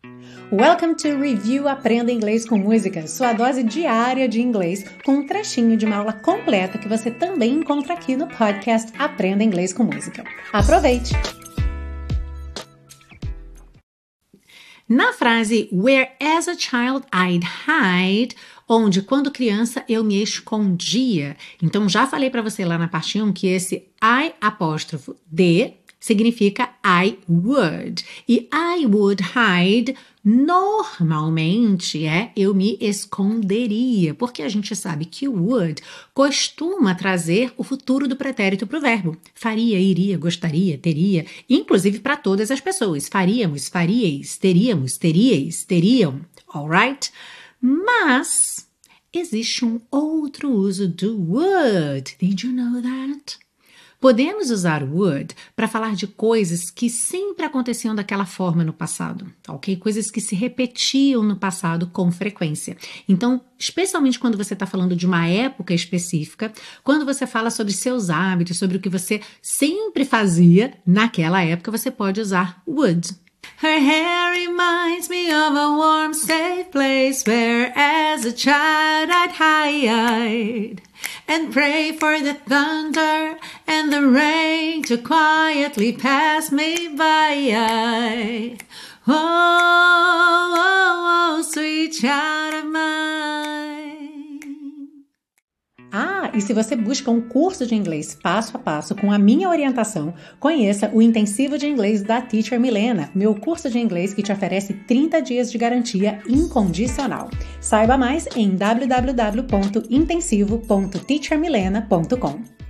Welcome to Review Aprenda Inglês com Música, sua dose diária de inglês, com um trechinho de uma aula completa que você também encontra aqui no podcast Aprenda Inglês com Música. Aproveite! Na frase Where as a child I'd hide, onde quando criança eu me escondia. Então já falei para você lá na parte 1 que esse I' significa I would. E I would hide normalmente eu me esconderia, porque a gente sabe que o would costuma trazer o futuro do pretérito para o verbo. Faria, iria, gostaria, teria, inclusive para todas as pessoas. Faríamos, faríeis, teríamos, teríeis, teriam, alright? Mas existe um outro uso do would. Did you know that? Podemos usar would para falar de coisas que sempre aconteciam daquela forma no passado, ok? Coisas que se repetiam no passado com frequência. Então, especialmente quando você está falando de uma época específica, quando você fala sobre seus hábitos, sobre o que você sempre fazia naquela época, você pode usar would. Her hair reminds me of a warm, safe place where as a child I'd hide and pray for the thunder and the rain to quietly pass me by. Oh, oh, oh, sweet child of mine. E se você busca um curso de inglês passo a passo com a minha orientação, conheça o Intensivo de Inglês da Teacher Milena, meu curso de inglês que te oferece 30 dias de garantia incondicional. Saiba mais em www.intensivo.teachermilena.com.